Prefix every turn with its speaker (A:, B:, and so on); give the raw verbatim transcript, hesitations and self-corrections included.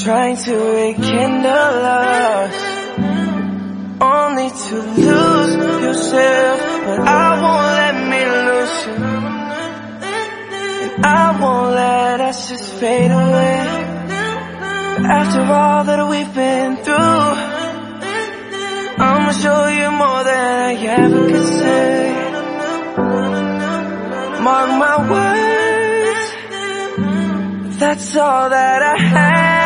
A: trying to rekindle us, only to lose yourself. But I won't let me lose you, and I won't let us just fade away. After all that we've been through, I'ma show you more than I ever could say. Mark my words, that's all that I have.